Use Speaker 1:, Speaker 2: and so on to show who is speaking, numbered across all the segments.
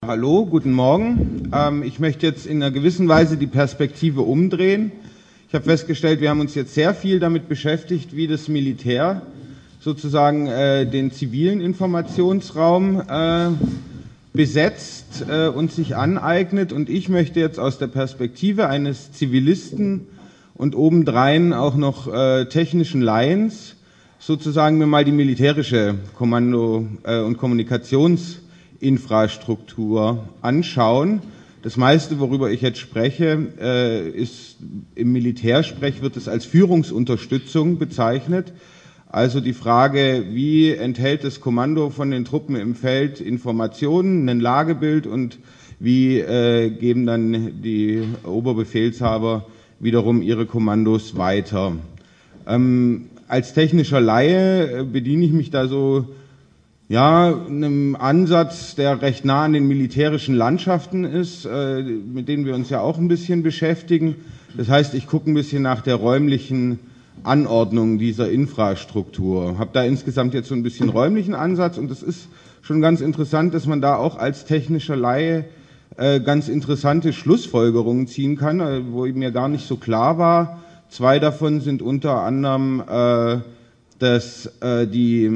Speaker 1: Hallo, guten Morgen. Ich möchte jetzt in einer gewissen Weise die Perspektive umdrehen. Ich habe festgestellt, wir haben uns jetzt sehr viel damit beschäftigt, wie das Militär sozusagen den zivilen Informationsraum besetzt und sich aneignet. Und ich möchte jetzt aus der Perspektive eines Zivilisten und obendrein auch noch technischen Laiens sozusagen mir mal die militärische Kommando- und Kommunikationsinfrastruktur anschauen. Das meiste, worüber ich jetzt spreche, ist im Militärsprech wird es als Führungsunterstützung bezeichnet. Also die Frage, wie enthält das Kommando von den Truppen im Feld Informationen, ein Lagebild und wie geben dann die Oberbefehlshaber wiederum ihre Kommandos weiter. Als technischer Laie bediene ich mich da so einem Ansatz, der recht nah an den militärischen Landschaften ist, mit denen wir uns ja auch ein bisschen beschäftigen. Das heißt, ich gucke ein bisschen nach der räumlichen Anordnung dieser Infrastruktur. Habe da insgesamt jetzt so ein bisschen räumlichen Ansatz und es ist schon ganz interessant, dass man da auch als technischer Laie ganz interessante Schlussfolgerungen ziehen kann, wo mir gar nicht so klar war. Zwei davon sind unter anderem, dass die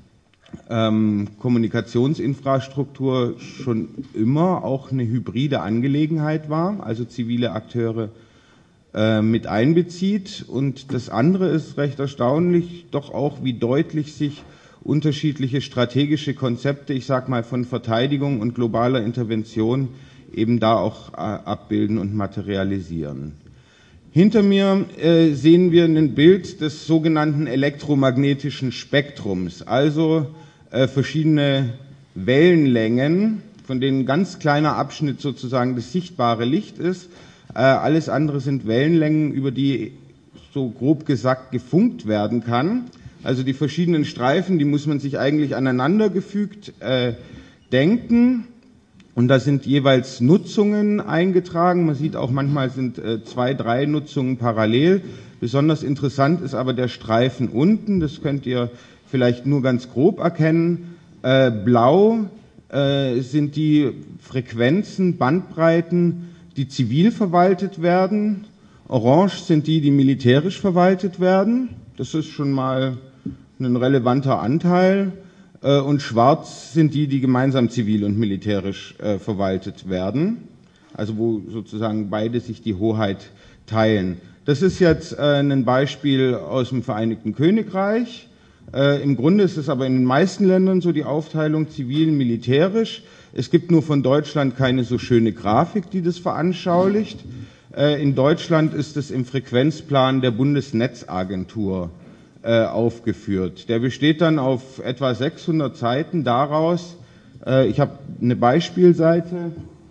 Speaker 1: Kommunikationsinfrastruktur schon immer auch eine hybride Angelegenheit war, also zivile Akteure mit einbezieht. Und das andere ist recht erstaunlich, doch auch, wie deutlich sich unterschiedliche strategische Konzepte, ich sag mal von Verteidigung und globaler Intervention, eben da auch abbilden und materialisieren. Hinter mir sehen wir ein Bild des sogenannten elektromagnetischen Spektrums, also verschiedene Wellenlängen, von denen ein ganz kleiner Abschnitt sozusagen das sichtbare Licht ist. Alles andere sind Wellenlängen, über die so grob gesagt gefunkt werden kann. Also die verschiedenen Streifen, die muss man sich eigentlich aneinandergefügt denken. Und da sind jeweils Nutzungen eingetragen. Man sieht auch, manchmal sind 2, 3 Nutzungen parallel. Besonders interessant ist aber der Streifen unten. Das könnt ihr vielleicht nur ganz grob erkennen. Blau sind die Frequenzen, Bandbreiten, die zivil verwaltet werden. Orange sind die, die militärisch verwaltet werden. Das ist schon mal ein relevanter Anteil. Und schwarz sind die, die gemeinsam zivil und militärisch verwaltet werden, also wo sozusagen beide sich die Hoheit teilen. Das ist jetzt ein Beispiel aus dem Vereinigten Königreich. Im Grunde ist es aber in den meisten Ländern so die Aufteilung zivil-militärisch. Es gibt nur von Deutschland keine so schöne Grafik, die das veranschaulicht. In Deutschland ist es im Frequenzplan der Bundesnetzagentur aufgeführt. Der besteht dann auf etwa 600 Seiten daraus. Ich habe eine Beispielseite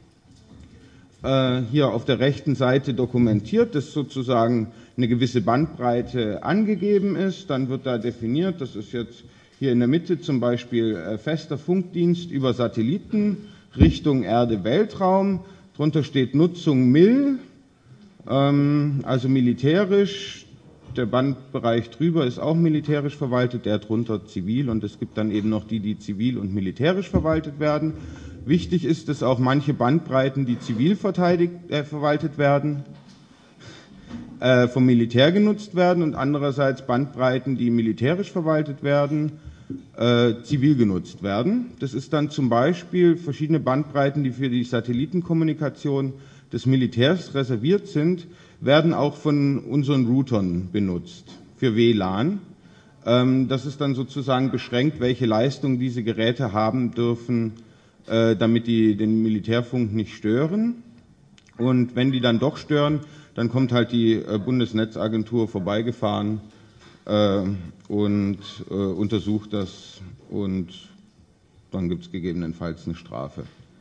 Speaker 1: hier auf der rechten Seite dokumentiert, dass sozusagen eine gewisse Bandbreite angegeben ist. Dann wird da definiert, das ist jetzt hier in der Mitte zum Beispiel fester Funkdienst über Satelliten Richtung Erde-Weltraum. Drunter steht Nutzung MIL, also militärisch. Der Bandbereich drüber ist auch militärisch verwaltet, der drunter zivil, und es gibt dann eben noch die, die zivil und militärisch verwaltet werden. Wichtig ist, dass auch manche Bandbreiten, die zivil verwaltet werden, vom Militär genutzt werden und andererseits Bandbreiten, die militärisch verwaltet werden, zivil genutzt werden. Das ist dann zum Beispiel verschiedene Bandbreiten, die für die Satellitenkommunikation des Militärs reserviert sind, werden auch von unseren Routern benutzt für WLAN. Das ist dann sozusagen beschränkt, welche Leistung diese Geräte haben dürfen, damit die den Militärfunk nicht stören. Und wenn die dann doch stören, dann kommt halt die Bundesnetzagentur vorbeigefahren und untersucht das, und dann gibt es gegebenenfalls eine Strafe.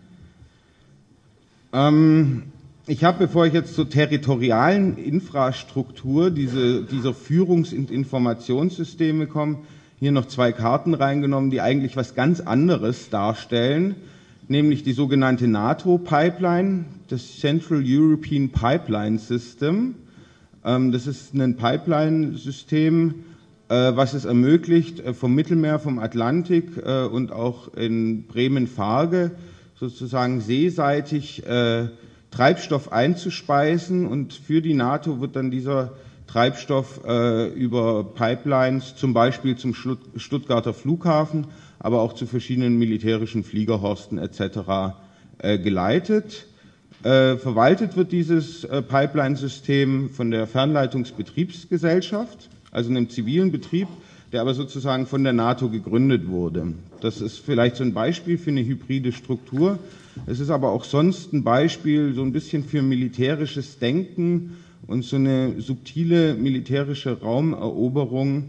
Speaker 1: Ich habe, bevor ich jetzt zur territorialen Infrastruktur dieser Führungs- und Informationssysteme komme, hier noch 2 Karten reingenommen, die eigentlich was ganz anderes darstellen, nämlich die sogenannte NATO-Pipeline, das Central European Pipeline System. Das ist ein Pipeline-System, was es ermöglicht, vom Mittelmeer, vom Atlantik und auch in Bremen-Farge sozusagen seeseitig Treibstoff einzuspeisen, und für die NATO wird dann dieser Treibstoff über Pipelines zum Beispiel zum Stuttgarter Flughafen, aber auch zu verschiedenen militärischen Fliegerhorsten etc. Geleitet. Verwaltet wird dieses Pipeline-System von der Fernleitungsbetriebsgesellschaft, also einem zivilen Betrieb, der aber sozusagen von der NATO gegründet wurde. Das ist vielleicht so ein Beispiel für eine hybride Struktur. Es ist aber auch sonst ein Beispiel so ein bisschen für militärisches Denken und so eine subtile militärische Raumeroberung,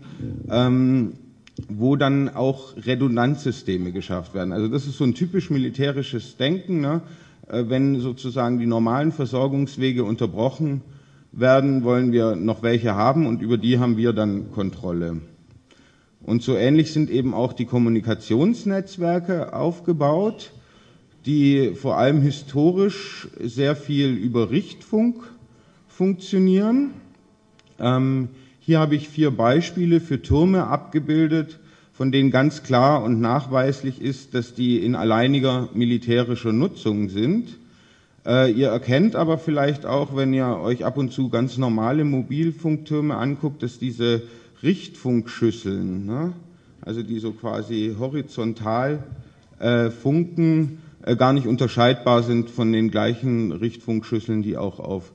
Speaker 1: wo dann auch Redundanzsysteme geschafft werden. Also das ist so ein typisch militärisches Denken, ne? Wenn sozusagen die normalen Versorgungswege unterbrochen werden, wollen wir noch welche haben, und über die haben wir dann Kontrolle. Und so ähnlich sind eben auch die Kommunikationsnetzwerke aufgebaut, die vor allem historisch sehr viel über Richtfunk funktionieren. Hier habe ich 4 Beispiele für Türme abgebildet, von denen ganz klar und nachweislich ist, dass die in alleiniger militärischer Nutzung sind. Ihr erkennt aber vielleicht auch, wenn ihr euch ab und zu ganz normale Mobilfunktürme anguckt, dass diese Richtfunkschüsseln, ne, also die so quasi horizontal funken, gar nicht unterscheidbar sind von den gleichen Richtfunkschüsseln, die auch auf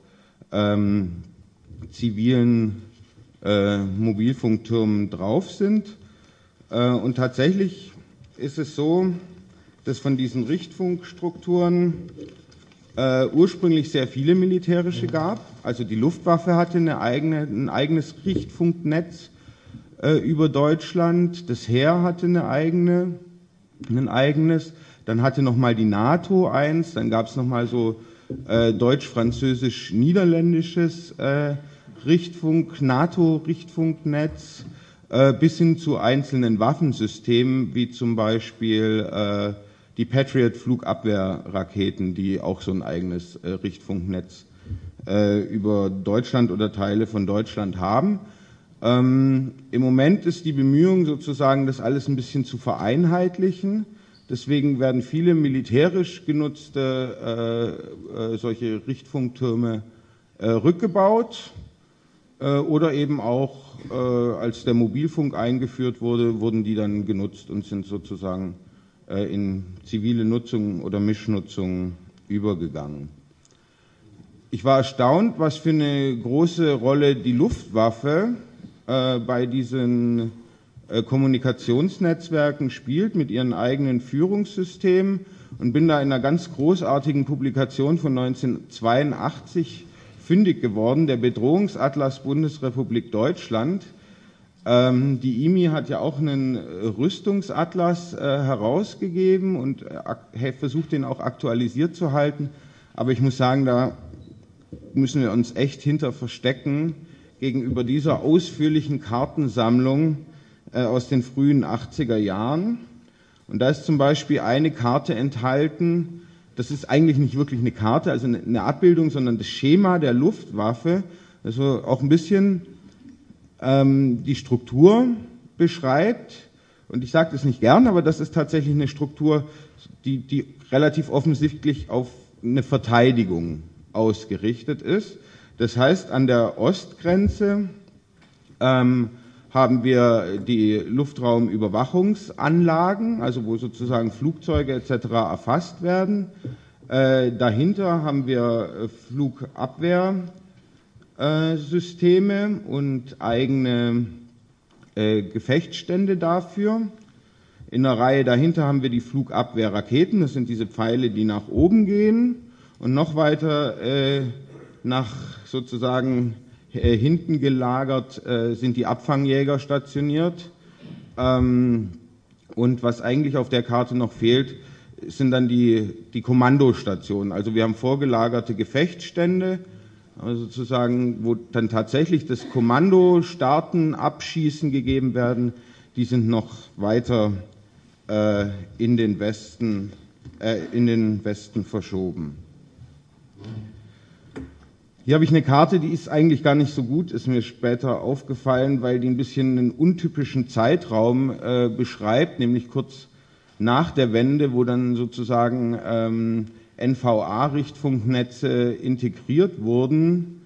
Speaker 1: zivilen Mobilfunktürmen drauf sind. Und tatsächlich ist es so, dass von diesen Richtfunkstrukturen ursprünglich sehr viele militärische gab. Also die Luftwaffe hatte ein eigenes Richtfunknetz über Deutschland, das Heer hatte ein eigenes, dann hatte nochmal die NATO eins, dann gab es nochmal so deutsch-französisch-niederländisches NATO-Richtfunknetz, bis hin zu einzelnen Waffensystemen, wie zum Beispiel die Patriot-Flugabwehrraketen, die auch so ein eigenes Richtfunknetz über Deutschland oder Teile von Deutschland haben. Im Moment ist die Bemühung sozusagen, das alles ein bisschen zu vereinheitlichen. Deswegen werden viele militärisch genutzte solche Richtfunktürme rückgebaut oder eben auch, als der Mobilfunk eingeführt wurde, wurden die dann genutzt und sind sozusagen in zivile Nutzung oder Mischnutzung übergegangen. Ich war erstaunt, was für eine große Rolle die Luftwaffe bei diesen Kommunikationsnetzwerken spielt mit ihren eigenen Führungssystemen, und bin da in einer ganz großartigen Publikation von 1982 fündig geworden, der Bedrohungsatlas Bundesrepublik Deutschland. Die IMI hat ja auch einen Rüstungsatlas herausgegeben und versucht, den auch aktualisiert zu halten. Aber ich muss sagen, da müssen wir uns echt hinter verstecken gegenüber dieser ausführlichen Kartensammlung aus den frühen 80er Jahren. Und da ist zum Beispiel eine Karte enthalten. Das ist eigentlich nicht wirklich eine Karte, also eine Abbildung, sondern das Schema der Luftwaffe, also auch ein bisschen die Struktur beschreibt. Und ich sage das nicht gern, aber das ist tatsächlich eine Struktur, die relativ offensichtlich auf eine Verteidigung ausgerichtet ist. Das heißt, an der Ostgrenze haben wir die Luftraumüberwachungsanlagen, also wo sozusagen Flugzeuge etc. erfasst werden. Dahinter haben wir Flugabwehrsysteme und eigene Gefechtsstände dafür. In der Reihe dahinter haben wir die Flugabwehrraketen, das sind diese Pfeile, die nach oben gehen, und noch weiter nach sozusagen hinten gelagert sind die Abfangjäger stationiert. Und was eigentlich auf der Karte noch fehlt, sind dann die Kommandostationen. Also wir haben vorgelagerte Gefechtsstände, also sozusagen, wo dann tatsächlich das Kommando starten, abschießen gegeben werden. Die sind noch weiter in den Westen verschoben. Hier habe ich eine Karte, die ist eigentlich gar nicht so gut, ist mir später aufgefallen, weil die ein bisschen einen untypischen Zeitraum beschreibt, nämlich kurz nach der Wende, wo dann sozusagen NVA-Richtfunknetze integriert wurden.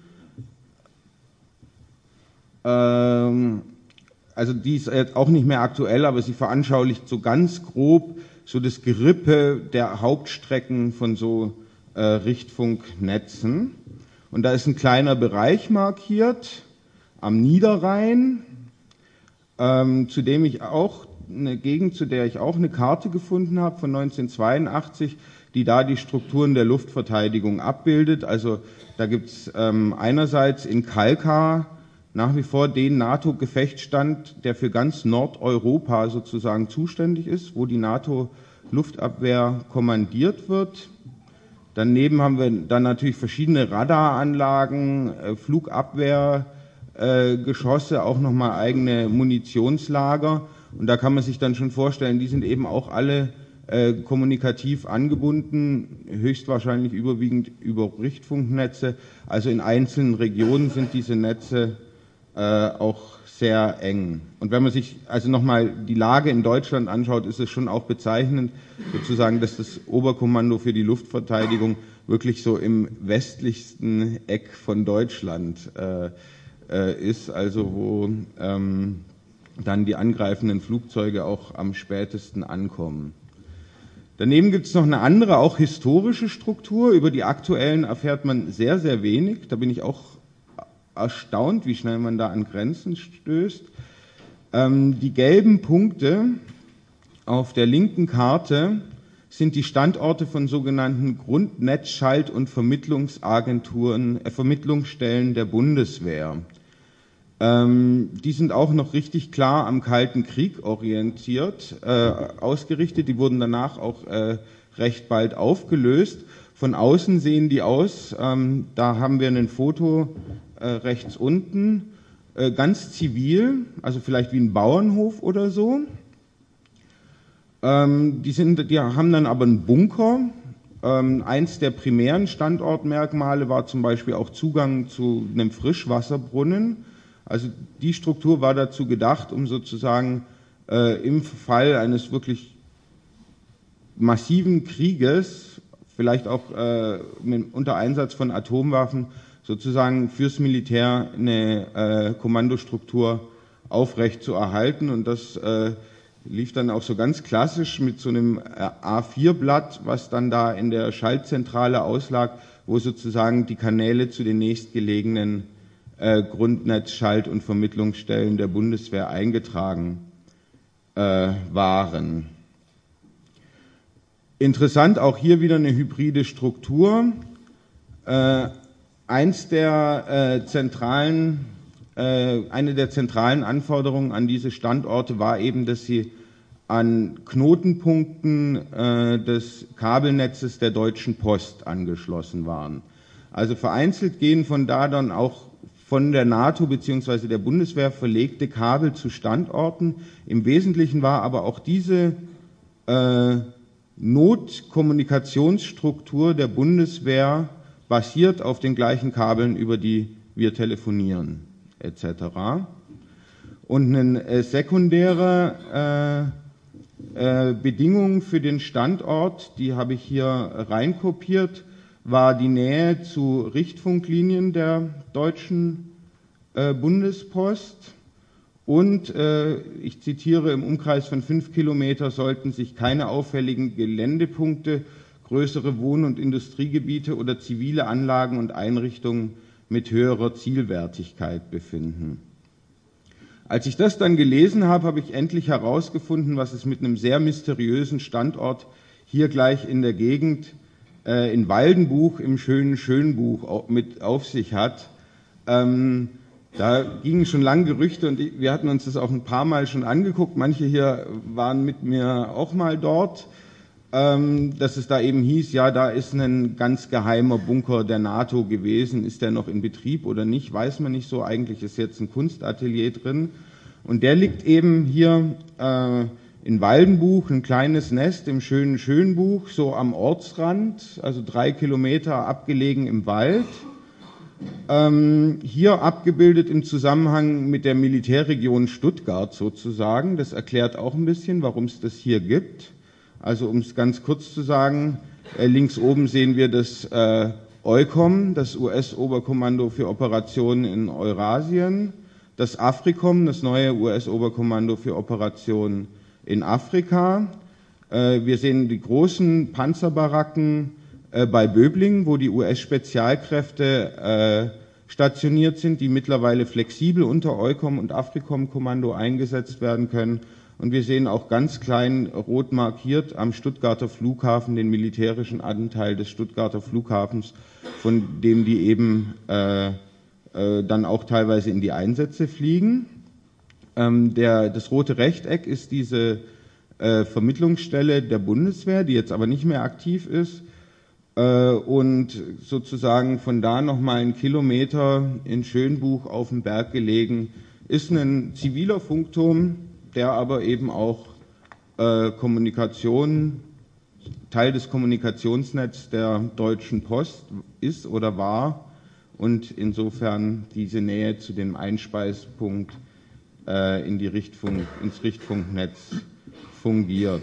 Speaker 1: Also die ist jetzt auch nicht mehr aktuell, aber sie veranschaulicht so ganz grob so das Gerippe der Hauptstrecken von so Richtfunknetzen. Und da ist ein kleiner Bereich markiert am Niederrhein, zu dem ich auch eine Gegend, zu der ich auch eine Karte gefunden habe von 1982, die da die Strukturen der Luftverteidigung abbildet. Also da gibt es einerseits in Kalkar nach wie vor den NATO-Gefechtsstand, der für ganz Nordeuropa sozusagen zuständig ist, wo die NATO-Luftabwehr kommandiert wird. Daneben haben wir dann natürlich verschiedene Radaranlagen, Flugabwehrgeschosse, auch nochmal eigene Munitionslager. Und da kann man sich dann schon vorstellen, die sind eben auch alle kommunikativ angebunden, höchstwahrscheinlich überwiegend über Richtfunknetze. Also in einzelnen Regionen sind diese Netze auch sehr eng. Und wenn man sich also nochmal die Lage in Deutschland anschaut, ist es schon auch bezeichnend, sozusagen, dass das Oberkommando für die Luftverteidigung wirklich so im westlichsten Eck von Deutschland ist, also wo dann die angreifenden Flugzeuge auch am spätesten ankommen. Daneben gibt es noch eine andere, auch historische Struktur. Über die aktuellen erfährt man sehr, sehr wenig. Da bin ich auch erstaunt, wie schnell man da an Grenzen stößt. Die gelben Punkte auf der linken Karte sind die Standorte von sogenannten Grundnetzschalt- und Vermittlungsstellen der Bundeswehr. Die sind auch noch richtig klar am Kalten Krieg orientiert, ausgerichtet. Die wurden danach auch recht bald aufgelöst. Von außen sehen die aus, da haben wir ein Foto rechts unten, ganz zivil, also vielleicht wie ein Bauernhof oder so. Die haben dann aber einen Bunker. Eins der primären Standortmerkmale war zum Beispiel auch Zugang zu einem Frischwasserbrunnen. Also die Struktur war dazu gedacht, um sozusagen im Fall eines wirklich massiven Krieges, vielleicht auch unter Einsatz von Atomwaffen, sozusagen fürs Militär eine Kommandostruktur aufrecht zu erhalten. Und das lief dann auch so ganz klassisch mit so einem A4-Blatt, was dann da in der Schaltzentrale auslag, wo sozusagen die Kanäle zu den nächstgelegenen Grundnetz-, Schalt- und Vermittlungsstellen der Bundeswehr eingetragen waren. Interessant, auch hier wieder eine hybride Struktur. Eine der zentralen Anforderungen an diese Standorte war eben, dass sie an Knotenpunkten des Kabelnetzes der Deutschen Post angeschlossen waren. Also vereinzelt gehen von da dann auch von der NATO bzw. der Bundeswehr verlegte Kabel zu Standorten. Im Wesentlichen war aber auch diese Notkommunikationsstruktur der Bundeswehr basiert auf den gleichen Kabeln, über die wir telefonieren, etc. Und eine sekundäre Bedingung für den Standort, die habe ich hier reinkopiert, war die Nähe zu Richtfunklinien der deutschen Bundespost. Und ich zitiere, im Umkreis von 5 Kilometer sollten sich keine auffälligen Geländepunkte, größere Wohn- und Industriegebiete oder zivile Anlagen und Einrichtungen mit höherer Zielwertigkeit befinden. Als ich das dann gelesen habe, habe ich endlich herausgefunden, was es mit einem sehr mysteriösen Standort hier gleich in der Gegend in Waldenbuch im schönen Schönbuch mit auf sich hat. Da gingen schon lange Gerüchte und wir hatten uns das auch ein paar Mal schon angeguckt. Manche hier waren mit mir auch mal dort, dass es da eben hieß, ja, da ist ein ganz geheimer Bunker der NATO gewesen. Ist der noch in Betrieb oder nicht, weiß man nicht so. Eigentlich ist jetzt ein Kunstatelier drin. Und der liegt eben hier in Waldenbuch, ein kleines Nest im schönen Schönbuch, so am Ortsrand, also 3 Kilometer abgelegen im Wald. Hier abgebildet im Zusammenhang mit der Militärregion Stuttgart sozusagen. Das erklärt auch ein bisschen, warum es das hier gibt. Also um es ganz kurz zu sagen, links oben sehen wir das EUCOM, das US-Oberkommando für Operationen in Eurasien, das AFRICOM, das neue US-Oberkommando für Operationen in Afrika. Wir sehen die großen Panzerbaracken bei Böblingen, wo die US-Spezialkräfte stationiert sind, die mittlerweile flexibel unter EUCOM und AFRICOM-Kommando eingesetzt werden können. Und wir sehen auch ganz klein rot markiert am Stuttgarter Flughafen den militärischen Anteil des Stuttgarter Flughafens, von dem die eben dann auch teilweise in die Einsätze fliegen. Das rote Rechteck ist diese Vermittlungsstelle der Bundeswehr, die jetzt aber nicht mehr aktiv ist, und sozusagen von da nochmal einen Kilometer in Schönbuch auf dem Berg gelegen ist ein ziviler Funkturm, der aber eben auch Teil des Kommunikationsnetzes der Deutschen Post ist oder war und insofern diese Nähe zu dem Einspeispunkt ins Richtfunknetz fungiert.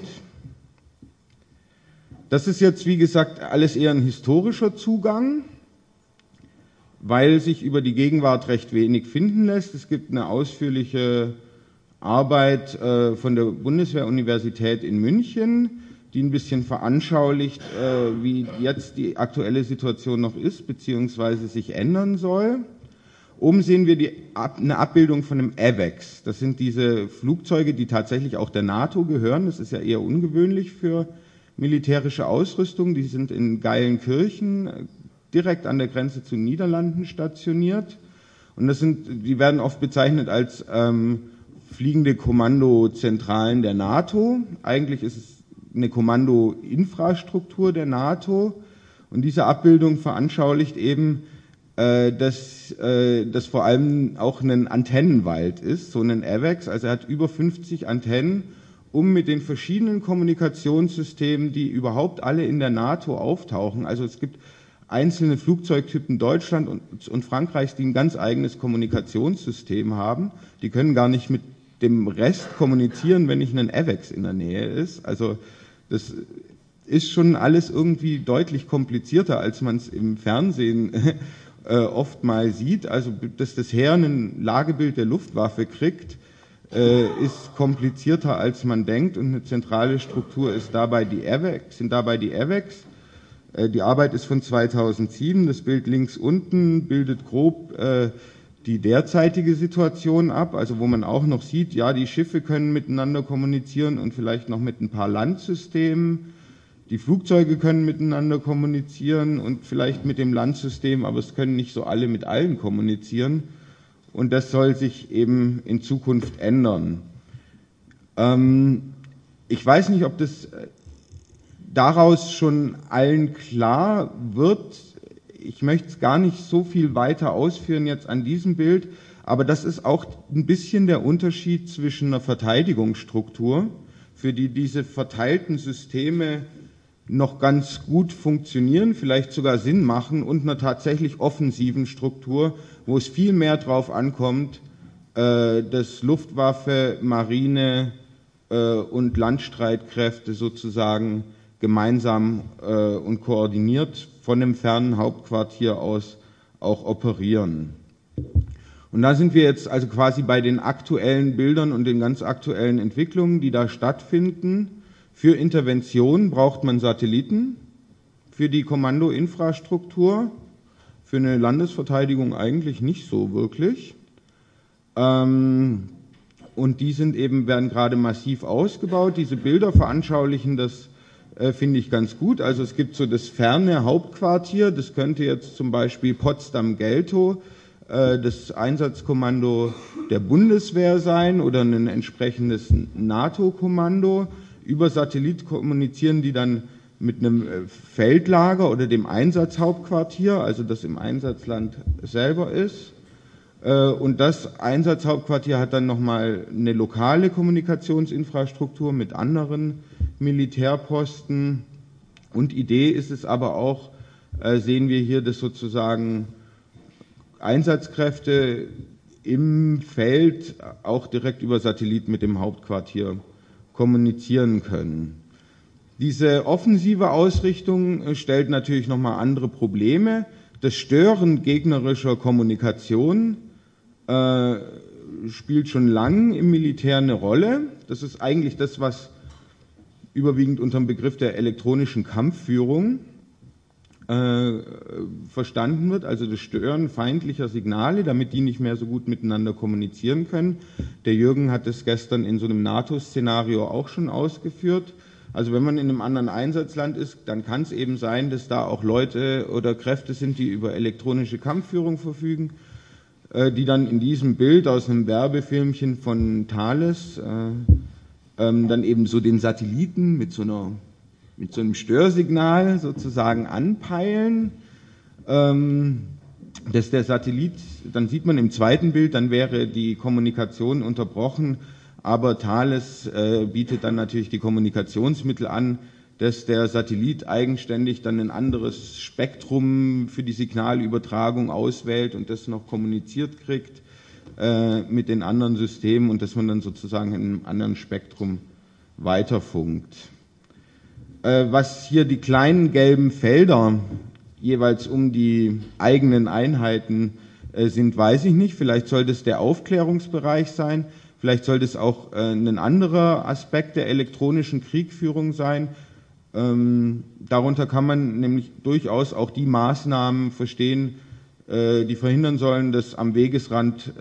Speaker 1: Das ist jetzt, wie gesagt, alles eher ein historischer Zugang, weil sich über die Gegenwart recht wenig finden lässt. Es gibt eine ausführliche Arbeit von der Bundeswehr-Universität in München, die ein bisschen veranschaulicht, wie jetzt die aktuelle Situation noch ist, beziehungsweise sich ändern soll. Oben sehen wir eine Abbildung von einem AWACS. Das sind diese Flugzeuge, die tatsächlich auch der NATO gehören. Das ist ja eher ungewöhnlich für militärische Ausrüstung. Die sind in Geilenkirchen, direkt an der Grenze zu den Niederlanden stationiert. Und die werden oft bezeichnet als fliegende Kommandozentralen der NATO. Eigentlich ist es eine Kommandoinfrastruktur der NATO. Und diese Abbildung veranschaulicht eben, dass das vor allem auch ein Antennenwald ist, so ein AWACS. Also er hat über 50 Antennen, um mit den verschiedenen Kommunikationssystemen, die überhaupt alle in der NATO auftauchen. Also es gibt einzelne Flugzeugtypen Deutschland und Frankreichs, die ein ganz eigenes Kommunikationssystem haben. Die können gar nicht mit dem Rest kommunizieren, wenn nicht ein AWACS in der Nähe ist. Also das ist schon alles irgendwie deutlich komplizierter, als man es im Fernsehen oft mal sieht. Also dass das Heer ein Lagebild der Luftwaffe kriegt, ist komplizierter, als man denkt, und eine zentrale Struktur sind dabei die AWACS. Die Arbeit ist von 2007. Das Bild links unten bildet grob die derzeitige Situation ab, also wo man auch noch sieht, ja, die Schiffe können miteinander kommunizieren und vielleicht noch mit ein paar Landsystemen. Die Flugzeuge können miteinander kommunizieren und vielleicht mit dem Landsystem, aber es können nicht so alle mit allen kommunizieren. Und das soll sich eben in Zukunft ändern. Ich weiß nicht, ob das daraus schon allen klar wird. Ich möchte es gar nicht so viel weiter ausführen jetzt an diesem Bild, aber das ist auch ein bisschen der Unterschied zwischen einer Verteidigungsstruktur, für die diese verteilten Systeme noch ganz gut funktionieren, vielleicht sogar Sinn machen, und einer tatsächlich offensiven Struktur, wo es viel mehr drauf ankommt, dass Luftwaffe, Marine und Landstreitkräfte sozusagen gemeinsam und koordiniert von dem fernen Hauptquartier aus auch operieren. Und da sind wir jetzt also quasi bei den aktuellen Bildern und den ganz aktuellen Entwicklungen, die da stattfinden. Für Interventionen braucht man Satelliten, für die Kommandoinfrastruktur, für eine Landesverteidigung eigentlich nicht so wirklich. Und die werden gerade massiv ausgebaut. Diese Bilder veranschaulichen das, finde ich, ganz gut. Also es gibt so das ferne Hauptquartier, das könnte jetzt zum Beispiel Potsdam-Geltow, das Einsatzkommando der Bundeswehr sein oder ein entsprechendes NATO-Kommando. Über Satellit kommunizieren die dann mit einem Feldlager oder dem Einsatzhauptquartier, also das im Einsatzland selber ist. Und das Einsatzhauptquartier hat dann nochmal eine lokale Kommunikationsinfrastruktur mit anderen Militärposten. Und Idee ist es aber auch, sehen wir hier, dass sozusagen Einsatzkräfte im Feld auch direkt über Satellit mit dem Hauptquartier kommunizieren können. Diese offensive Ausrichtung stellt natürlich nochmal andere Probleme. Das Stören gegnerischer Kommunikation spielt schon lang im Militär eine Rolle. Das ist eigentlich das, was überwiegend unter dem Begriff der elektronischen Kampfführung verstanden wird, also das Stören feindlicher Signale, damit die nicht mehr so gut miteinander kommunizieren können. Der Jürgen hat es gestern in so einem NATO-Szenario auch schon ausgeführt. Also wenn man in einem anderen Einsatzland ist, dann kann es eben sein, dass da auch Leute oder Kräfte sind, die über elektronische Kampfführung verfügen, die dann in diesem Bild aus einem Werbefilmchen von Thales dann eben so den Satelliten mit so einem Störsignal sozusagen anpeilen, dass der Satellit, dann sieht man im zweiten Bild, dann wäre die Kommunikation unterbrochen, aber Thales bietet dann natürlich die Kommunikationsmittel an, dass der Satellit eigenständig dann ein anderes Spektrum für die Signalübertragung auswählt und das noch kommuniziert kriegt mit den anderen Systemen und dass man dann sozusagen in einem anderen Spektrum weiterfunkt. Was hier die kleinen gelben Felder jeweils um die eigenen Einheiten sind, weiß ich nicht. Vielleicht sollte es der Aufklärungsbereich sein. Vielleicht sollte es auch ein anderer Aspekt der elektronischen Kriegführung sein. Darunter kann man nämlich durchaus auch die Maßnahmen verstehen, die verhindern sollen, dass am Wegesrand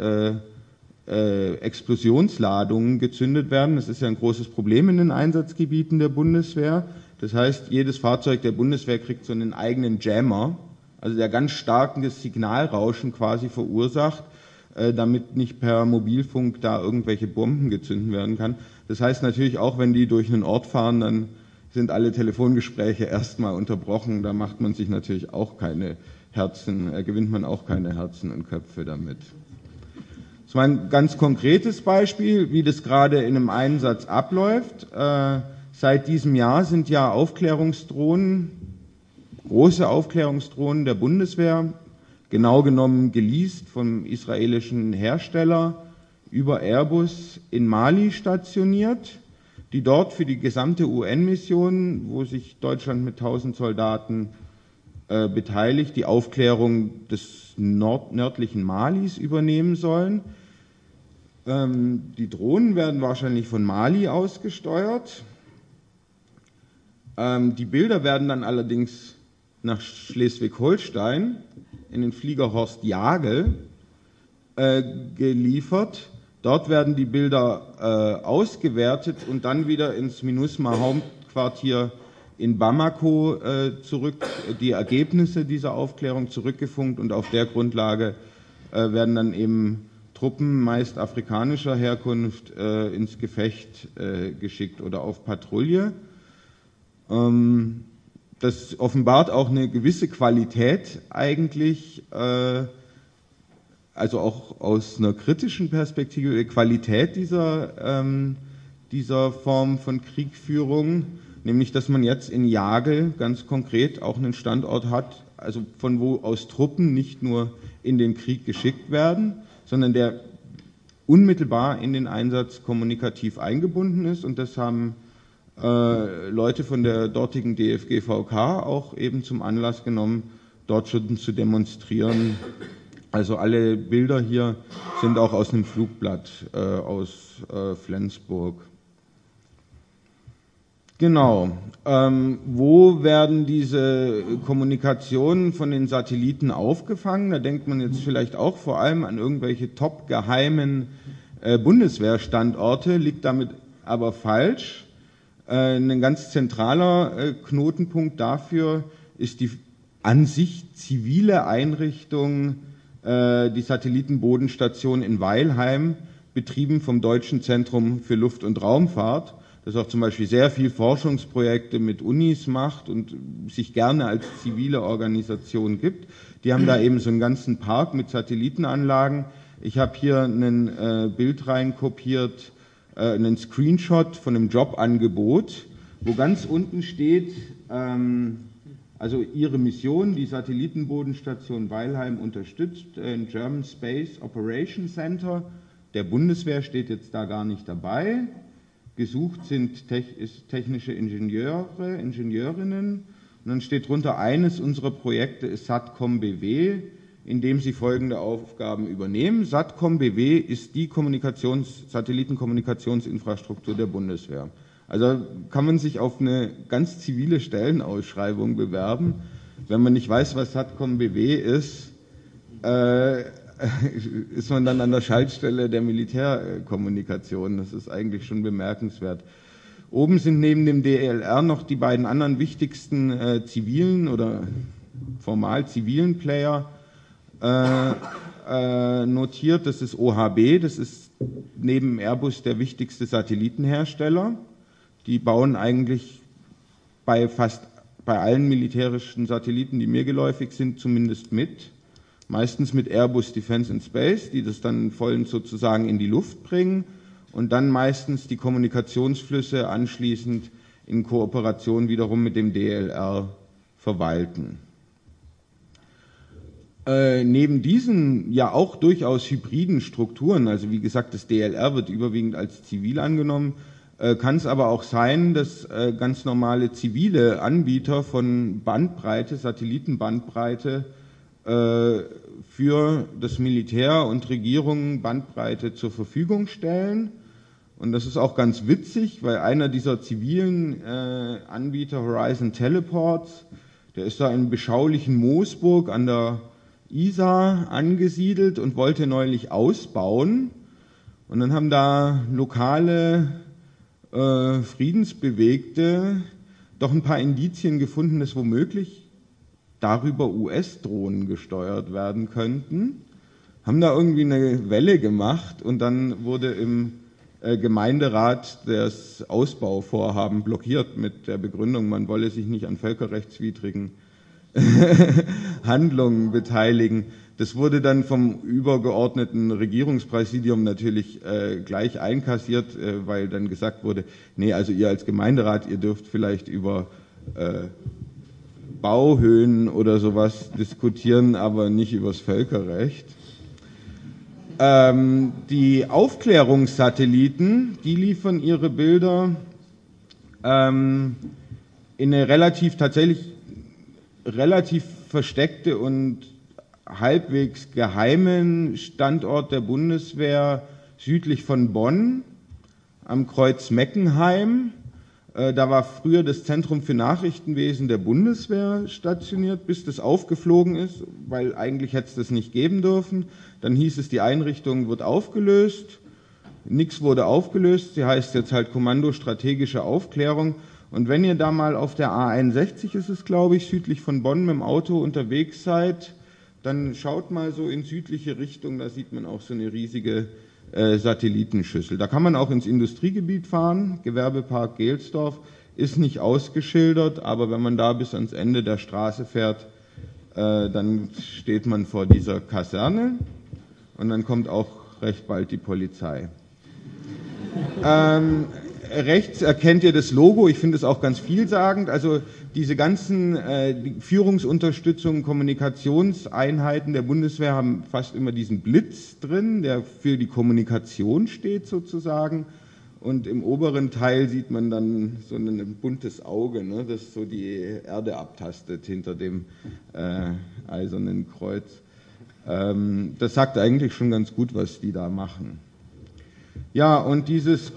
Speaker 1: Explosionsladungen gezündet werden. Das ist ja ein großes Problem in den Einsatzgebieten der Bundeswehr. Das heißt, jedes Fahrzeug der Bundeswehr kriegt so einen eigenen Jammer, also der ganz starkes Signalrauschen quasi verursacht, damit nicht per Mobilfunk da irgendwelche Bomben gezündet werden kann. Das heißt natürlich auch, wenn die durch einen Ort fahren, dann sind alle Telefongespräche erstmal unterbrochen. Da macht man sich natürlich auch keine Herzen, gewinnt man auch keine Herzen und Köpfe damit. Das war ein ganz konkretes Beispiel, wie das gerade in einem Einsatz abläuft. Seit diesem Jahr sind ja Aufklärungsdrohnen, große Aufklärungsdrohnen der Bundeswehr, genau genommen geleast vom israelischen Hersteller über Airbus in Mali stationiert, die dort für die gesamte UN-Mission, wo sich Deutschland mit 1000 Soldaten beteiligt, die Aufklärung des nördlichen Malis übernehmen sollen. Die Drohnen werden wahrscheinlich von Mali aus gesteuert. Die Bilder werden dann allerdings nach Schleswig-Holstein in den Flieger Horst Jagel geliefert. Dort werden die Bilder ausgewertet und dann wieder ins MINUSMA-Hauptquartier in Bamako zurück, die Ergebnisse dieser Aufklärung zurückgefunkt und auf der Grundlage werden dann eben Truppen, meist afrikanischer Herkunft, ins Gefecht geschickt oder auf Patrouille. Das offenbart auch eine gewisse Qualität eigentlich, also auch aus einer kritischen Perspektive, Qualität dieser Form von Kriegführung, nämlich dass man jetzt in Jagel ganz konkret auch einen Standort hat, also von wo aus Truppen nicht nur in den Krieg geschickt werden, sondern der unmittelbar in den Einsatz kommunikativ eingebunden ist, und das haben Leute von der dortigen DFGVK auch eben zum Anlass genommen, dort schon zu demonstrieren. Also alle Bilder hier sind auch aus einem Flugblatt aus Flensburg. Genau. Wo werden diese Kommunikationen von den Satelliten aufgefangen? Da denkt man jetzt vielleicht auch vor allem an irgendwelche top-geheimen Bundeswehrstandorte, liegt damit aber falsch. Ein ganz zentraler Knotenpunkt dafür ist die an sich zivile Einrichtung, die Satellitenbodenstation in Weilheim, betrieben vom Deutschen Zentrum für Luft- und Raumfahrt, das auch zum Beispiel sehr viel Forschungsprojekte mit Unis macht und sich gerne als zivile Organisation gibt. Die haben da eben so einen ganzen Park mit Satellitenanlagen. Ich habe hier ein Bild reinkopiert, einen Screenshot von einem Jobangebot, wo ganz unten steht, also ihre Mission, die Satellitenbodenstation Weilheim unterstützt, ein German Space Operation Center. Der Bundeswehr steht jetzt da gar nicht dabei. gesucht sind technische Ingenieurinnen. Und dann steht drunter, eines unserer Projekte ist SATCOM BW, in dem sie folgende Aufgaben übernehmen. SATCOM BW ist die Satellitenkommunikationsinfrastruktur der Bundeswehr. Also kann man sich auf eine ganz zivile Stellenausschreibung bewerben. Wenn man nicht weiß, was SATCOM BW ist, ist man dann an der Schaltstelle der Militärkommunikation. Das ist eigentlich schon bemerkenswert. Oben sind neben dem DLR noch die beiden anderen wichtigsten zivilen oder formal zivilen Player notiert. Das ist OHB, das ist neben Airbus der wichtigste Satellitenhersteller. Die bauen eigentlich bei allen militärischen Satelliten, die mir geläufig sind, zumindest mit. Meistens mit Airbus Defence and Space, die das dann vollends sozusagen in die Luft bringen und dann meistens die Kommunikationsflüsse anschließend in Kooperation wiederum mit dem DLR verwalten. Neben diesen ja auch durchaus hybriden Strukturen, also wie gesagt, das DLR wird überwiegend als zivil angenommen, kann es aber auch sein, dass ganz normale zivile Anbieter von Bandbreite, Satellitenbandbreite, für das Militär und Regierungen Bandbreite zur Verfügung stellen. Und das ist auch ganz witzig, weil einer dieser zivilen Anbieter, Horizon Teleports, der ist da in beschaulichen Moosburg an der Isar angesiedelt und wollte neulich ausbauen. Und dann haben da lokale Friedensbewegte doch ein paar Indizien gefunden, dass womöglich darüber US-Drohnen gesteuert werden könnten, haben da irgendwie eine Welle gemacht und dann wurde im Gemeinderat das Ausbauvorhaben blockiert mit der Begründung, man wolle sich nicht an völkerrechtswidrigen Handlungen beteiligen. Das wurde dann vom übergeordneten Regierungspräsidium natürlich gleich einkassiert, weil dann gesagt wurde, nee, also ihr als Gemeinderat, ihr dürft vielleicht über Bauhöhen oder sowas diskutieren, aber nicht übers Völkerrecht. Die Aufklärungssatelliten, die liefern ihre Bilder in eine tatsächlich relativ versteckte und halbwegs geheimen Standort der Bundeswehr südlich von Bonn am Kreuz Meckenheim. Da war früher das Zentrum für Nachrichtenwesen der Bundeswehr stationiert, bis das aufgeflogen ist, weil eigentlich hätte es das nicht geben dürfen. Dann hieß es, die Einrichtung wird aufgelöst. Nichts wurde aufgelöst. Sie heißt jetzt halt Kommando Strategische Aufklärung. Und wenn ihr da mal auf der A61 ist es, glaube ich, südlich von Bonn mit dem Auto unterwegs seid, dann schaut mal so in südliche Richtung, da sieht man auch so eine riesige Satellitenschüssel. Da kann man auch ins Industriegebiet fahren, Gewerbepark Gelsdorf, ist nicht ausgeschildert, aber wenn man da bis ans Ende der Straße fährt, dann steht man vor dieser Kaserne und dann kommt auch recht bald die Polizei. Rechts erkennt ihr das Logo, ich finde es auch ganz vielsagend, also diese ganzen Führungsunterstützung, Kommunikationseinheiten der Bundeswehr haben fast immer diesen Blitz drin, der für die Kommunikation steht sozusagen und im oberen Teil sieht man dann so ein buntes Auge, ne, das so die Erde abtastet hinter dem eisernen Kreuz. Das sagt eigentlich schon ganz gut, was die da machen. Ja, und dieses...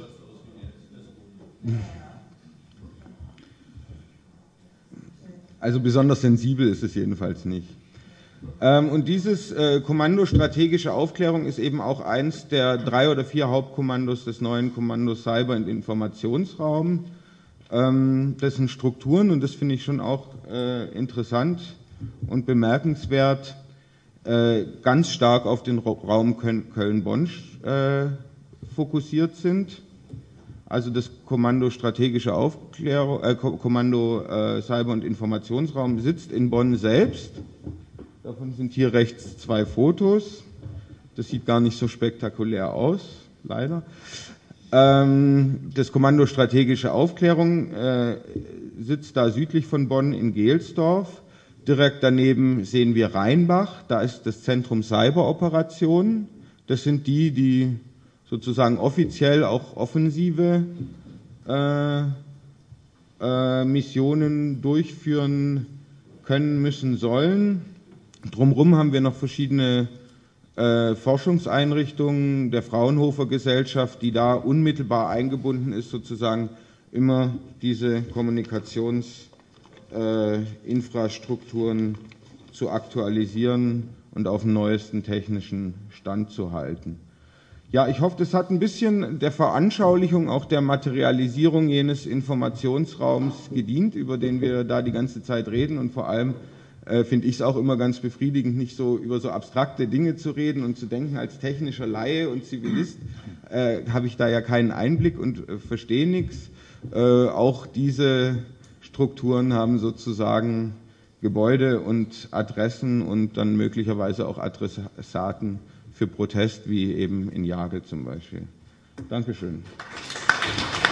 Speaker 1: Also besonders sensibel ist es jedenfalls nicht. Und dieses Kommando Strategische Aufklärung ist eben auch eins der 3 oder 4 Hauptkommandos des neuen Kommandos Cyber- und Informationsraum. Dessen Strukturen, und das finde ich schon auch interessant und bemerkenswert, ganz stark auf den Raum Köln-Bonn fokussiert sind. Also das Kommando Strategische Aufklärung, Kommando Cyber- und Informationsraum sitzt in Bonn selbst. Davon sind hier rechts 2 Fotos. Das sieht gar nicht so spektakulär aus, leider. Das Kommando Strategische Aufklärung sitzt da südlich von Bonn in Gelsdorf. Direkt daneben sehen wir Rheinbach. Da ist das Zentrum Cyberoperationen. Das sind die sozusagen offiziell auch offensive Missionen durchführen können, müssen, sollen. Drumherum haben wir noch verschiedene Forschungseinrichtungen der Fraunhofer Gesellschaft, die da unmittelbar eingebunden ist, sozusagen immer diese Kommunikationsinfrastrukturen zu aktualisieren und auf dem neuesten technischen Stand zu halten. Ja, ich hoffe, das hat ein bisschen der Veranschaulichung, auch der Materialisierung jenes Informationsraums gedient, über den wir da die ganze Zeit reden, und vor allem finde ich es auch immer ganz befriedigend, nicht so über so abstrakte Dinge zu reden und zu denken, als technischer Laie und Zivilist habe ich da ja keinen Einblick und verstehe nichts. Auch diese Strukturen haben sozusagen Gebäude und Adressen und dann möglicherweise auch Adressaten für Protest, wie eben in Jagel zum Beispiel. Dankeschön.